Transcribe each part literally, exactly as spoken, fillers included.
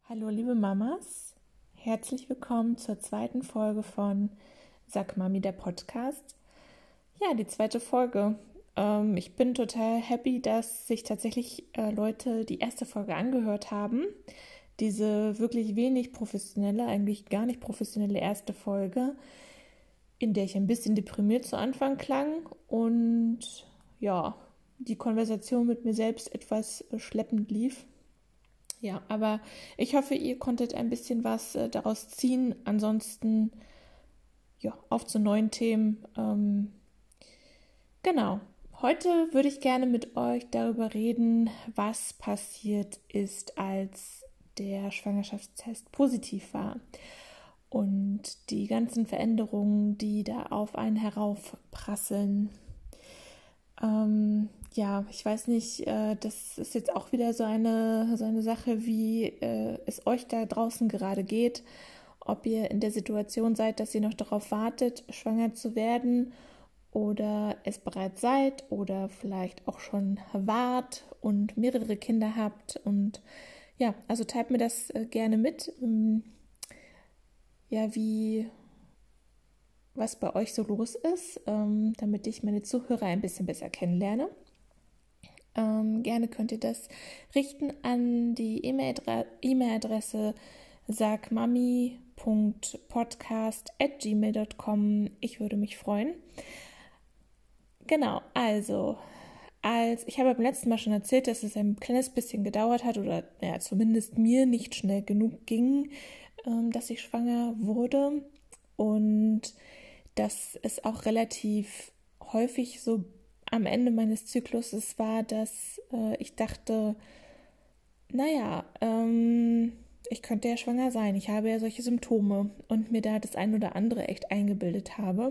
Hallo liebe Mamas, herzlich willkommen zur zweiten Folge von Sag Mami, der Podcast. Ja, die zweite Folge. Ähm, ich bin total happy, dass sich tatsächlich äh, Leute die erste Folge angehört haben. Diese wirklich wenig professionelle, eigentlich gar nicht professionelle erste Folge, in der ich ein bisschen deprimiert zu Anfang klang und ja, die Konversation mit mir selbst etwas äh, schleppend lief. Ja, aber ich hoffe, ihr konntet ein bisschen was äh, daraus ziehen. Ansonsten, ja, auf zu neuen Themen. Ähm, genau. Heute würde ich gerne mit euch darüber reden, was passiert ist, als der Schwangerschaftstest positiv war. Und die ganzen Veränderungen, die da auf einen heraufprasseln. Ähm, ja, ich weiß nicht, äh, das ist jetzt auch wieder so eine, so eine Sache, wie äh, es euch da draußen gerade geht, ob ihr in der Situation seid, dass ihr noch darauf wartet, schwanger zu werden oder es bereits seid oder vielleicht auch schon wart und mehrere Kinder habt. Und ja, also teilt mir das äh, gerne mit, ähm, ja, wie was bei euch so los ist, ähm, damit ich meine Zuhörer ein bisschen besser kennenlerne. Ähm, gerne könnt ihr das richten an die E-Mail-Adresse sagmami punkt podcast at gmail punkt com. Ich würde mich freuen. Genau, also, als ich habe beim letzten Mal schon erzählt, dass es ein kleines bisschen gedauert hat oder ja, zumindest mir nicht schnell genug ging, ähm, dass ich schwanger wurde und dass es auch relativ häufig so am Ende meines Zykluses war, dass äh, ich dachte, naja, ähm, ich könnte ja schwanger sein. Ich habe ja solche Symptome und mir da das ein oder andere echt eingebildet habe.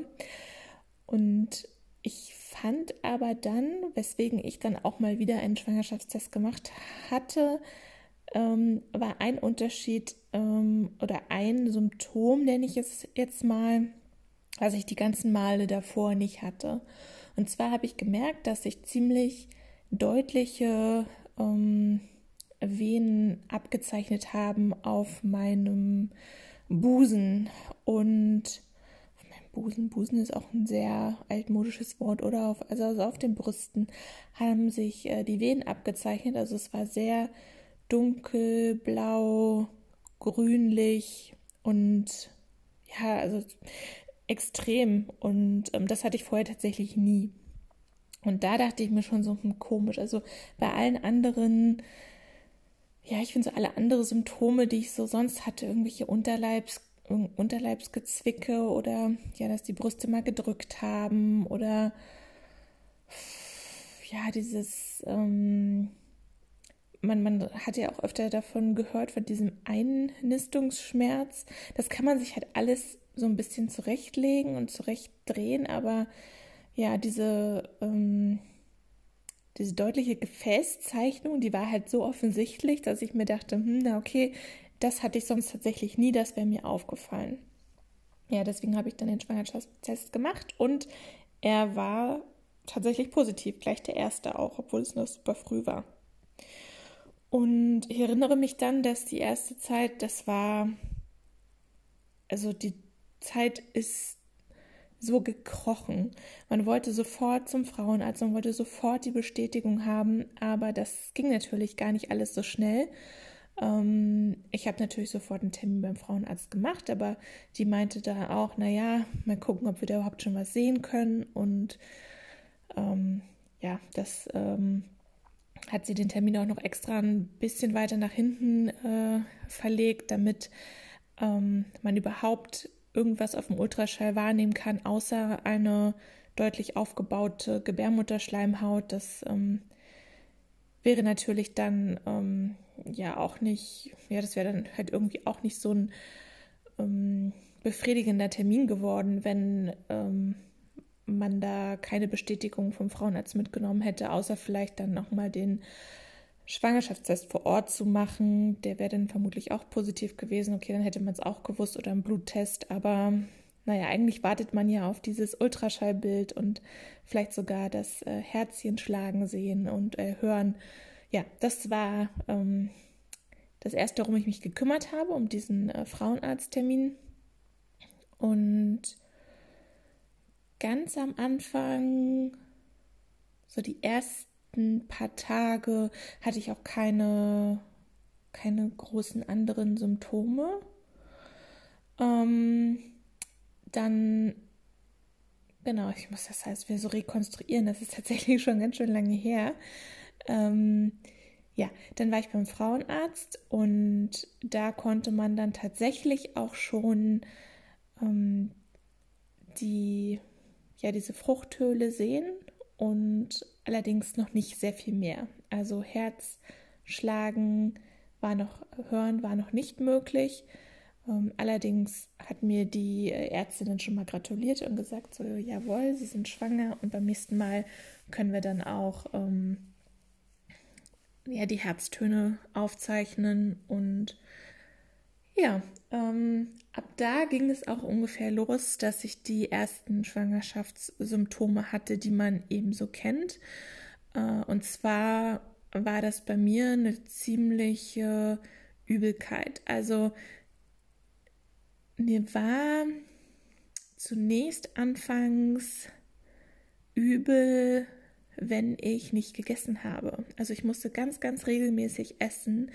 Und ich fand aber dann, weswegen ich dann auch mal wieder einen Schwangerschaftstest gemacht hatte, ähm, war ein Unterschied ähm, oder ein Symptom, nenne ich es jetzt mal, was ich die ganzen Male davor nicht hatte. Und zwar habe ich gemerkt, dass sich ziemlich deutliche ähm, Venen abgezeichnet haben auf meinem Busen. Und auf meinem Busen, Busen ist auch ein sehr altmodisches Wort, oder auf, also, also auf den Brüsten haben sich äh, die Venen abgezeichnet. Also es war sehr dunkelblau, grünlich und ja, also extrem. Und ähm, das hatte ich vorher tatsächlich nie. Und da dachte ich mir schon so hm, komisch. Also bei allen anderen, ja, ich finde so alle anderen Symptome, die ich so sonst hatte, irgendwelche Unterleibs, Unterleibsgezwicke oder ja, dass die Brüste mal gedrückt haben oder ja, dieses, ähm, man, man hat ja auch öfter davon gehört, von diesem Einnistungsschmerz. Das kann man sich halt alles so ein bisschen zurechtlegen und zurechtdrehen, aber ja, diese, ähm, diese deutliche Gefäßzeichnung, die war halt so offensichtlich, dass ich mir dachte, hm, na okay, das hatte ich sonst tatsächlich nie, das wäre mir aufgefallen. Ja, deswegen habe ich dann den Schwangerschaftstest gemacht und er war tatsächlich positiv, gleich der erste auch, obwohl es noch super früh war. Und ich erinnere mich dann, dass die erste Zeit, das war, also die Zeit ist so gekrochen. Man wollte sofort zum Frauenarzt, man wollte sofort die Bestätigung haben, aber das ging natürlich gar nicht alles so schnell. Ähm, ich habe natürlich sofort einen Termin beim Frauenarzt gemacht, aber die meinte da auch, naja, mal gucken, ob wir da überhaupt schon was sehen können. Und ähm, ja, das ähm, hat sie den Termin auch noch extra ein bisschen weiter nach hinten äh, verlegt, damit ähm, man überhaupt irgendwas auf dem Ultraschall wahrnehmen kann, außer eine deutlich aufgebaute Gebärmutterschleimhaut. Das ähm, wäre natürlich dann ähm, ja auch nicht, ja, das wäre dann halt irgendwie auch nicht so ein ähm, befriedigender Termin geworden, wenn ähm, man da keine Bestätigung vom Frauenarzt mitgenommen hätte, außer vielleicht dann nochmal den Schwangerschaftstest vor Ort zu machen. Der wäre dann vermutlich auch positiv gewesen. Okay, dann hätte man es auch gewusst oder einen Bluttest. Aber naja, eigentlich wartet man ja auf dieses Ultraschallbild und vielleicht sogar das äh, Herzchen schlagen sehen und äh, hören. Ja, das war ähm, das erste, worum ich mich gekümmert habe, um diesen äh, Frauenarzttermin. Und ganz am Anfang, so die ersten paar Tage, hatte ich auch keine, keine großen anderen Symptome. Ähm, dann, genau, ich muss das heißt, wir so rekonstruieren, das ist tatsächlich schon ganz schön lange her. Ähm, ja, dann war ich beim Frauenarzt und da konnte man dann tatsächlich auch schon ähm, die, ja, diese Fruchthöhle sehen und allerdings noch nicht sehr viel mehr. Also Herzschlagen war noch, hören war noch nicht möglich. Ähm, allerdings hat mir die Ärztin schon mal gratuliert und gesagt, so, jawohl, Sie sind schwanger und beim nächsten Mal können wir dann auch ähm, ja, die Herztöne aufzeichnen. Und ja, ähm, ab da ging es auch ungefähr los, dass ich die ersten Schwangerschaftssymptome hatte, die man eben so kennt. Äh, und zwar war das bei mir eine ziemliche Übelkeit. Also mir war zunächst anfangs übel, wenn ich nicht gegessen habe. Also ich musste ganz, ganz regelmäßig essen.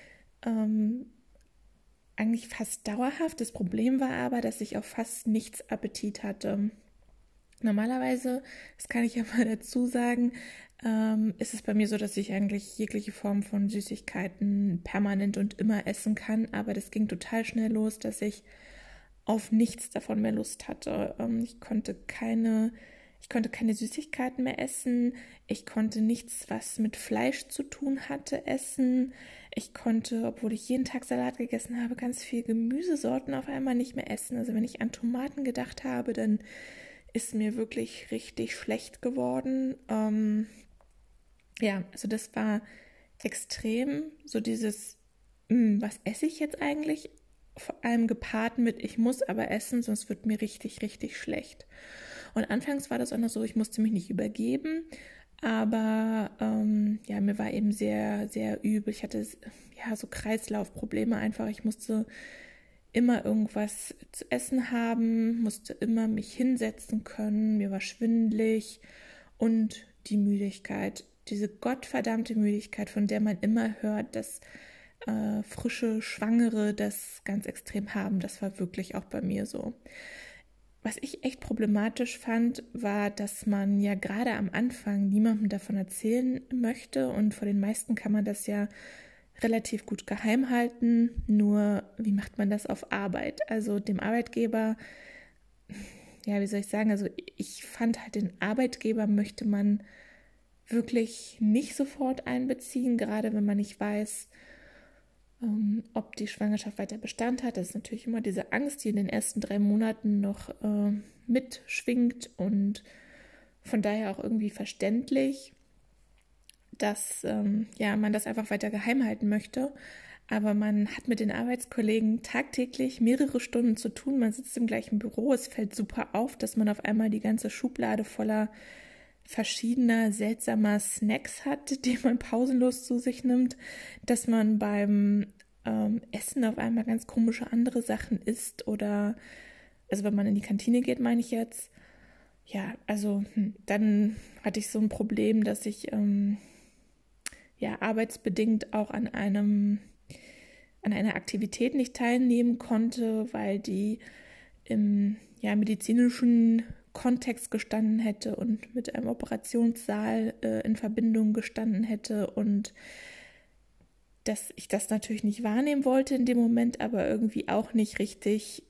Ähm, eigentlich fast dauerhaft. Das Problem war aber, dass ich auf fast nichts Appetit hatte. Normalerweise, das kann ich ja mal dazu sagen, ähm, ist es bei mir so, dass ich eigentlich jegliche Form von Süßigkeiten permanent und immer essen kann. Aber das ging total schnell los, dass ich auf nichts davon mehr Lust hatte. Ähm, ich konnte keine Ich konnte keine Süßigkeiten mehr essen. Ich konnte nichts, was mit Fleisch zu tun hatte, essen. Ich konnte, obwohl ich jeden Tag Salat gegessen habe, ganz viel Gemüsesorten auf einmal nicht mehr essen. Also wenn ich an Tomaten gedacht habe, dann ist mir wirklich richtig schlecht geworden. Ähm, ja, also das war extrem. So dieses, mh, was esse ich jetzt eigentlich? Vor allem gepaart mit, ich muss aber essen, sonst wird mir richtig, richtig schlecht. Und anfangs war das auch noch so, ich musste mich nicht übergeben, aber ähm, ja, mir war eben sehr, sehr übel. Ich hatte ja so Kreislaufprobleme einfach. Ich musste immer irgendwas zu essen haben, musste immer mich hinsetzen können. Mir war schwindelig und die Müdigkeit, diese gottverdammte Müdigkeit, von der man immer hört, dass äh, frische Schwangere das ganz extrem haben. Das war wirklich auch bei mir so. Was ich echt problematisch fand, war, dass man ja gerade am Anfang niemandem davon erzählen möchte und vor den meisten kann man das ja relativ gut geheim halten. Nur, wie macht man das auf Arbeit? Also dem Arbeitgeber, ja, wie soll ich sagen, also ich fand halt, den Arbeitgeber möchte man wirklich nicht sofort einbeziehen, gerade wenn man nicht weiß, Ähm, ob die Schwangerschaft weiter Bestand hat. Das ist natürlich immer diese Angst, die in den ersten drei Monaten noch äh, mitschwingt und von daher auch irgendwie verständlich, dass ähm, ja, man das einfach weiter geheim halten möchte. Aber man hat mit den Arbeitskollegen tagtäglich mehrere Stunden zu tun. Man sitzt im gleichen Büro. Es fällt super auf, dass man auf einmal die ganze Schublade voller verschiedener seltsamer Snacks hat, die man pausenlos zu sich nimmt, dass man beim ähm, Essen auf einmal ganz komische andere Sachen isst oder, also wenn man in die Kantine geht, meine ich jetzt, ja, also hm, dann hatte ich so ein Problem, dass ich ähm, ja arbeitsbedingt auch an einem an einer Aktivität nicht teilnehmen konnte, weil die im ja, medizinischen Kontext gestanden hätte und mit einem Operationssaal äh, in Verbindung gestanden hätte und dass ich das natürlich nicht wahrnehmen wollte in dem Moment, aber irgendwie auch nicht richtig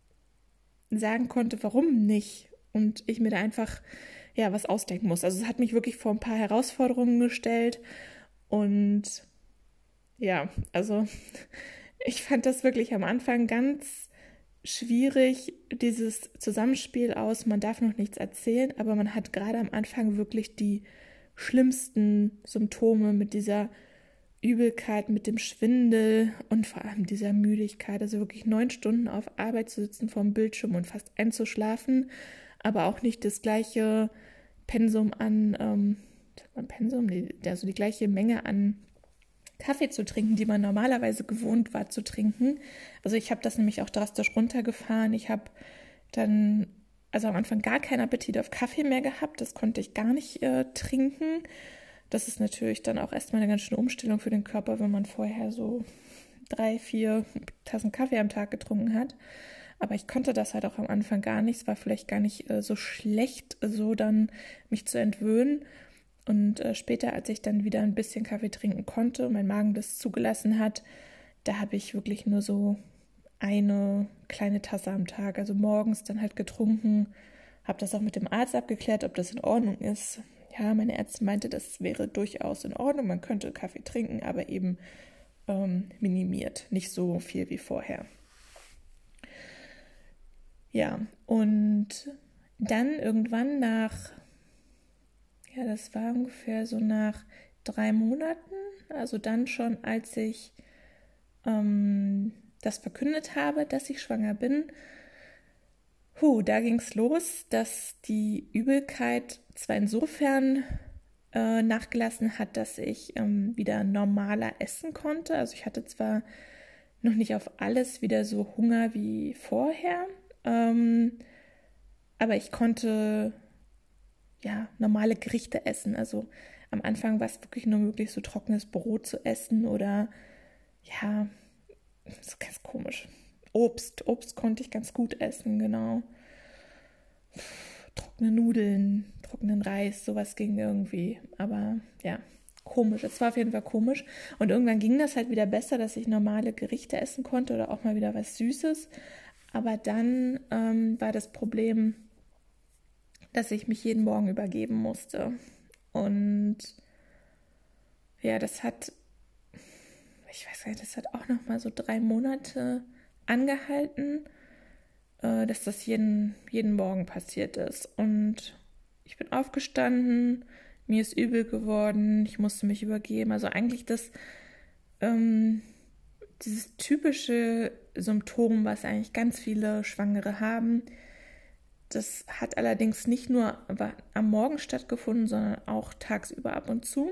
sagen konnte, warum nicht und ich mir da einfach ja was ausdenken muss. Also es hat mich wirklich vor ein paar Herausforderungen gestellt und ja, also ich fand das wirklich am Anfang ganz schwierig, dieses Zusammenspiel aus, man darf noch nichts erzählen, aber man hat gerade am Anfang wirklich die schlimmsten Symptome mit dieser Übelkeit, mit dem Schwindel und vor allem dieser Müdigkeit. Also wirklich neun Stunden auf Arbeit zu sitzen vorm Bildschirm und fast einzuschlafen, aber auch nicht das gleiche Pensum an, ähm, sagt man Pensum, also die gleiche Menge an Kaffee zu trinken, die man normalerweise gewohnt war zu trinken. Also ich habe das nämlich auch drastisch runtergefahren. Ich habe dann also am Anfang gar keinen Appetit auf Kaffee mehr gehabt. Das konnte ich gar nicht äh, trinken. Das ist natürlich dann auch erstmal eine ganz schöne Umstellung für den Körper, wenn man vorher so drei, vier Tassen Kaffee am Tag getrunken hat. Aber ich konnte das halt auch am Anfang gar nicht. Es war vielleicht gar nicht äh, so schlecht, so dann mich zu entwöhnen. Und äh, später, als ich dann wieder ein bisschen Kaffee trinken konnte, mein Magen das zugelassen hat, da habe ich wirklich nur so eine kleine Tasse am Tag, also morgens dann halt getrunken. Habe das auch mit dem Arzt abgeklärt, ob das in Ordnung ist. Ja, meine Ärztin meinte, das wäre durchaus in Ordnung. Man könnte Kaffee trinken, aber eben ähm, minimiert, nicht so viel wie vorher. Ja, und dann irgendwann nach, ja, das war ungefähr so nach drei Monaten, also dann schon, als ich ähm, das verkündet habe, dass ich schwanger bin, huh, da ging es los, dass die Übelkeit zwar insofern äh, nachgelassen hat, dass ich ähm, wieder normaler essen konnte. Also ich hatte zwar noch nicht auf alles wieder so Hunger wie vorher, ähm, aber ich konnte ja normale Gerichte essen. Also am Anfang war es wirklich nur möglich, so trockenes Brot zu essen oder ja, das ist ganz komisch. Obst, Obst konnte ich ganz gut essen, genau. Trockene Nudeln, trockenen Reis, sowas ging irgendwie. Aber ja, komisch. Es war auf jeden Fall komisch. Und irgendwann ging das halt wieder besser, dass ich normale Gerichte essen konnte oder auch mal wieder was Süßes. Aber dann ähm, war das Problem, dass ich mich jeden Morgen übergeben musste. Und ja, das hat, ich weiß gar nicht, das hat auch noch mal so drei Monate angehalten, äh, dass das jeden, jeden Morgen passiert ist. Und ich bin aufgestanden, mir ist übel geworden, ich musste mich übergeben. Also eigentlich das, ähm, dieses typische Symptom, was eigentlich ganz viele Schwangere haben, das hat allerdings nicht nur am Morgen stattgefunden, sondern auch tagsüber ab und zu.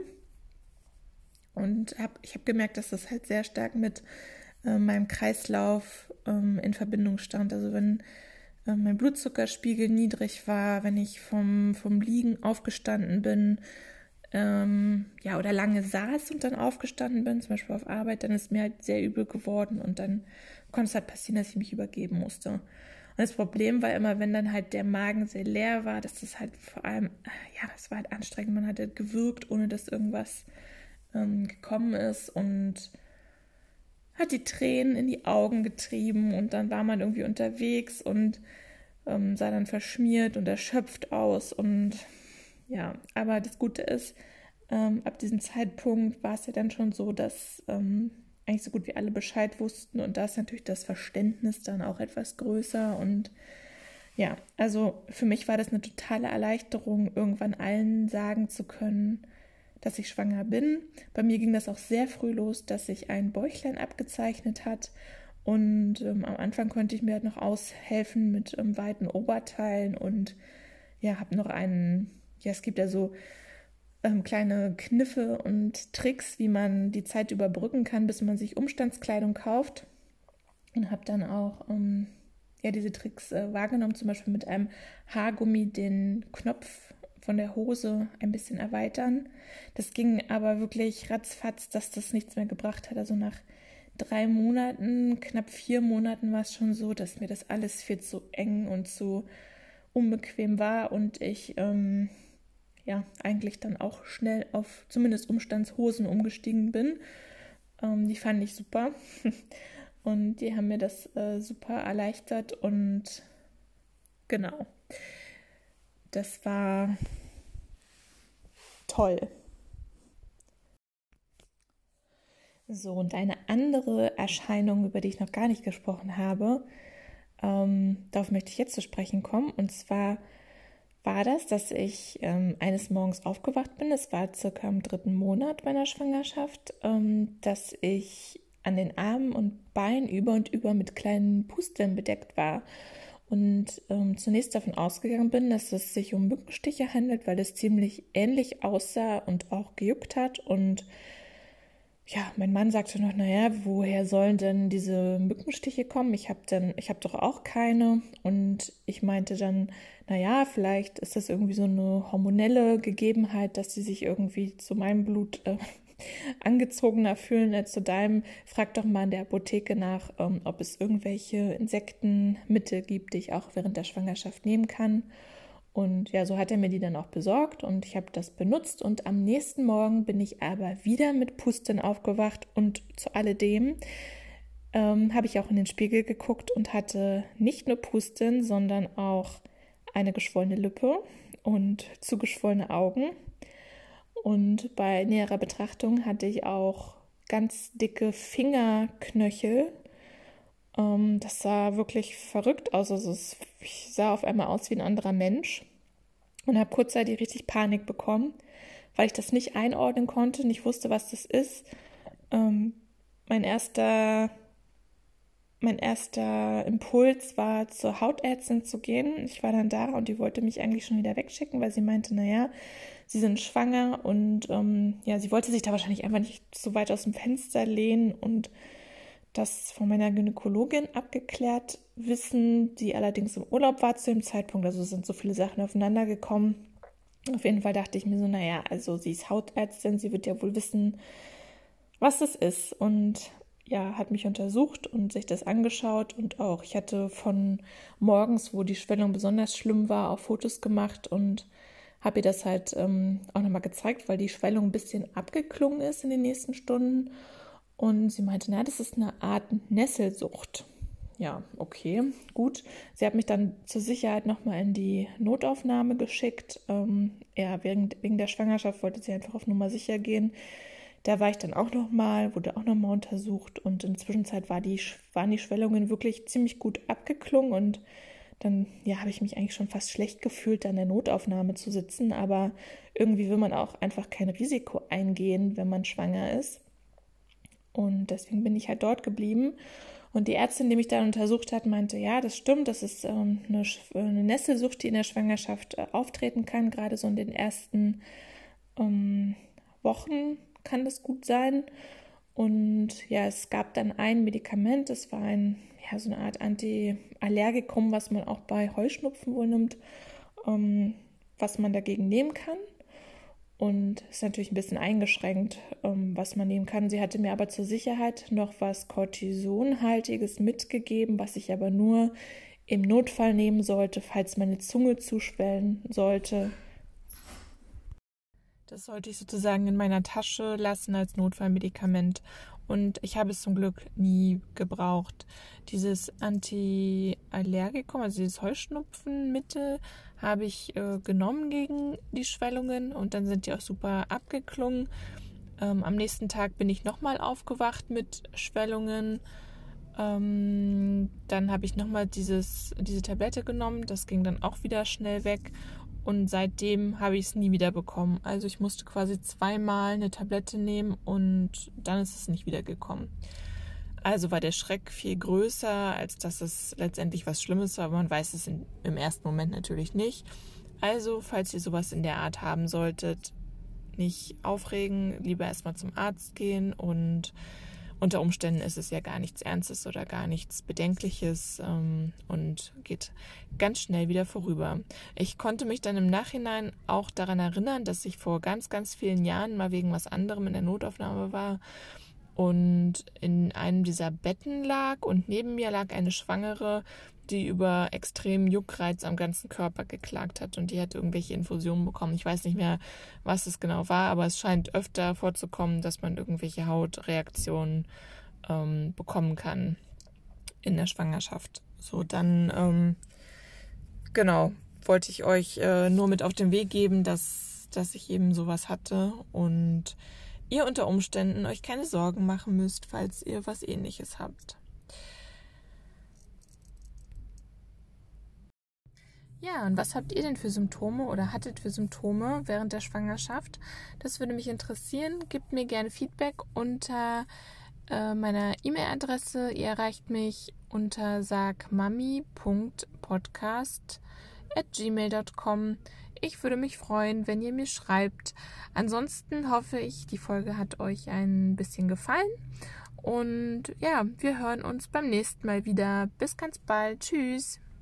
Und hab, ich habe gemerkt, dass das halt sehr stark mit äh, meinem Kreislauf ähm, in Verbindung stand. Also wenn äh, mein Blutzuckerspiegel niedrig war, wenn ich vom, vom Liegen aufgestanden bin, ähm, ja, oder lange saß und dann aufgestanden bin, zum Beispiel auf Arbeit, dann ist mir halt sehr übel geworden und dann konnte es halt passieren, dass ich mich übergeben musste. Und das Problem war immer, wenn dann halt der Magen sehr leer war, dass das halt vor allem, ja, das war halt anstrengend, man hat halt gewürgt, ohne dass irgendwas ähm, gekommen ist und hat die Tränen in die Augen getrieben und dann war man irgendwie unterwegs und ähm, sah dann verschmiert und erschöpft aus und ja, aber das Gute ist, ähm, ab diesem Zeitpunkt war es ja dann schon so, dass ähm, eigentlich so gut wie alle Bescheid wussten und da ist natürlich das Verständnis dann auch etwas größer und ja, also für mich war das eine totale Erleichterung, irgendwann allen sagen zu können, dass ich schwanger bin. Bei mir ging das auch sehr früh los, dass sich ein Bäuchlein abgezeichnet hat und ähm, am Anfang konnte ich mir halt noch aushelfen mit ähm, weiten Oberteilen und ja, habe noch einen, ja, es gibt ja so ähm, kleine Kniffe und Tricks, wie man die Zeit überbrücken kann, bis man sich Umstandskleidung kauft und habe dann auch ähm, ja, diese Tricks äh, wahrgenommen, zum Beispiel mit einem Haargummi den Knopf von der Hose ein bisschen erweitern. Das ging aber wirklich ratzfatz, dass das nichts mehr gebracht hat. Also nach drei Monaten, knapp vier Monaten war es schon so, dass mir das alles viel zu eng und zu unbequem war und ich ähm, ja eigentlich dann auch schnell auf zumindest Umstandshosen umgestiegen bin. Ähm, die fand ich super und die haben mir das äh, super erleichtert und genau. Das war toll. So, und eine andere Erscheinung, über die ich noch gar nicht gesprochen habe, ähm, darauf möchte ich jetzt zu sprechen kommen. Und zwar war das, dass ich ähm, eines Morgens aufgewacht bin, es war circa im dritten Monat meiner Schwangerschaft, ähm, dass ich an den Armen und Beinen über und über mit kleinen Pusteln bedeckt war. Und ähm, zunächst davon ausgegangen bin, dass es sich um Mückenstiche handelt, weil es ziemlich ähnlich aussah und auch gejuckt hat. Und ja, mein Mann sagte noch, naja, woher sollen denn diese Mückenstiche kommen? Ich habe dann, ich habe doch auch keine. Und ich meinte dann, naja, vielleicht ist das irgendwie so eine hormonelle Gegebenheit, dass sie sich irgendwie zu meinem Blut äh, angezogener fühlen als zu deinem. Frag doch mal in der Apotheke nach, ähm, ob es irgendwelche Insektenmittel gibt, die ich auch während der Schwangerschaft nehmen kann. Und ja, so hat er mir die dann auch besorgt und ich habe das benutzt und am nächsten Morgen bin ich aber wieder mit Pusteln aufgewacht und zu alledem ähm, habe ich auch in den Spiegel geguckt und hatte nicht nur Pusteln, sondern auch eine geschwollene Lippe und zugeschwollene Augen. Und bei näherer Betrachtung hatte ich auch ganz dicke Fingerknöchel. Ähm, das sah wirklich verrückt aus. Also es, ich sah auf einmal aus wie ein anderer Mensch und habe kurzzeitig richtig Panik bekommen, weil ich das nicht einordnen konnte, nicht wusste, was das ist. Ähm, mein erster, mein erster Impuls war, zur Hautärztin zu gehen. Ich war dann da und die wollte mich eigentlich schon wieder wegschicken, weil sie meinte, naja, sie sind schwanger und ähm, ja, sie wollte sich da wahrscheinlich einfach nicht so weit aus dem Fenster lehnen und das von meiner Gynäkologin abgeklärt wissen, die allerdings im Urlaub war zu dem Zeitpunkt. Also sind so viele Sachen aufeinander gekommen. Auf jeden Fall dachte ich mir so, naja, also sie ist Hautärztin, sie wird ja wohl wissen, was das ist. Und ja, hat mich untersucht und sich das angeschaut und auch, ich hatte von morgens, wo die Schwellung besonders schlimm war, auch Fotos gemacht und habe ihr das halt ähm, auch nochmal gezeigt, weil die Schwellung ein bisschen abgeklungen ist in den nächsten Stunden. Und sie meinte, na, das ist eine Art Nesselsucht. Ja, okay, gut. Sie hat mich dann zur Sicherheit nochmal in die Notaufnahme geschickt. Ähm, ja, wegen, wegen der Schwangerschaft wollte sie einfach auf Nummer sicher gehen. Da war ich dann auch nochmal, wurde auch nochmal untersucht und in der Zwischenzeit war die, waren die Schwellungen wirklich ziemlich gut abgeklungen und dann ja, habe ich mich eigentlich schon fast schlecht gefühlt, da in der Notaufnahme zu sitzen, aber irgendwie will man auch einfach kein Risiko eingehen, wenn man schwanger ist. Und deswegen bin ich halt dort geblieben. Und die Ärztin, die mich dann untersucht hat, meinte, ja, das stimmt, das ist ähm, eine, eine Nesselsucht, die in der Schwangerschaft äh, auftreten kann. Gerade so in den ersten ähm, Wochen kann das gut sein. Und ja, es gab dann ein Medikament, das war ein, ja, so eine Art Antiallergikum, was man auch bei Heuschnupfen wohl nimmt, ähm, was man dagegen nehmen kann. Und es ist natürlich ein bisschen eingeschränkt, ähm, was man nehmen kann. Sie hatte mir aber zur Sicherheit noch was Cortisonhaltiges mitgegeben, was ich aber nur im Notfall nehmen sollte, falls meine Zunge zuschwellen sollte. Das sollte ich sozusagen in meiner Tasche lassen als Notfallmedikament. Und ich habe es zum Glück nie gebraucht. Dieses Antiallergikum, also dieses Heuschnupfenmittel, habe ich äh, genommen gegen die Schwellungen und dann sind die auch super abgeklungen. Ähm, am nächsten Tag bin ich nochmal aufgewacht mit Schwellungen. Ähm, dann habe ich nochmal dieses, diese Tablette genommen. Das ging dann auch wieder schnell weg. Und seitdem habe ich es nie wieder bekommen. Also ich musste quasi zweimal eine Tablette nehmen und dann ist es nicht wieder gekommen. Also war der Schreck viel größer, als dass es letztendlich was Schlimmes war. Aber man weiß es in, im ersten Moment natürlich nicht. Also, falls ihr sowas in der Art haben solltet, nicht aufregen, lieber erstmal zum Arzt gehen und unter Umständen ist es ja gar nichts Ernstes oder gar nichts Bedenkliches ähm, und geht ganz schnell wieder vorüber. Ich konnte mich dann im Nachhinein auch daran erinnern, dass ich vor ganz, ganz vielen Jahren mal wegen was anderem in der Notaufnahme war und in einem dieser Betten lag und neben mir lag eine Schwangere, die über extremen Juckreiz am ganzen Körper geklagt hat und die hat irgendwelche Infusionen bekommen. Ich weiß nicht mehr, was es genau war, aber es scheint öfter vorzukommen, dass man irgendwelche Hautreaktionen ähm, bekommen kann in der Schwangerschaft. So, dann, ähm, genau, wollte ich euch äh, nur mit auf den Weg geben, dass, dass ich eben sowas hatte und ihr unter Umständen euch keine Sorgen machen müsst, falls ihr was Ähnliches habt. Ja, und was habt ihr denn für Symptome oder hattet für Symptome während der Schwangerschaft? Das würde mich interessieren. Gebt mir gerne Feedback unter äh, meiner E-Mail-Adresse. Ihr erreicht mich unter sagmami punkt podcast at gmail dot com. Ich würde mich freuen, wenn ihr mir schreibt. Ansonsten hoffe ich, die Folge hat euch ein bisschen gefallen. Und ja, wir hören uns beim nächsten Mal wieder. Bis ganz bald. Tschüss.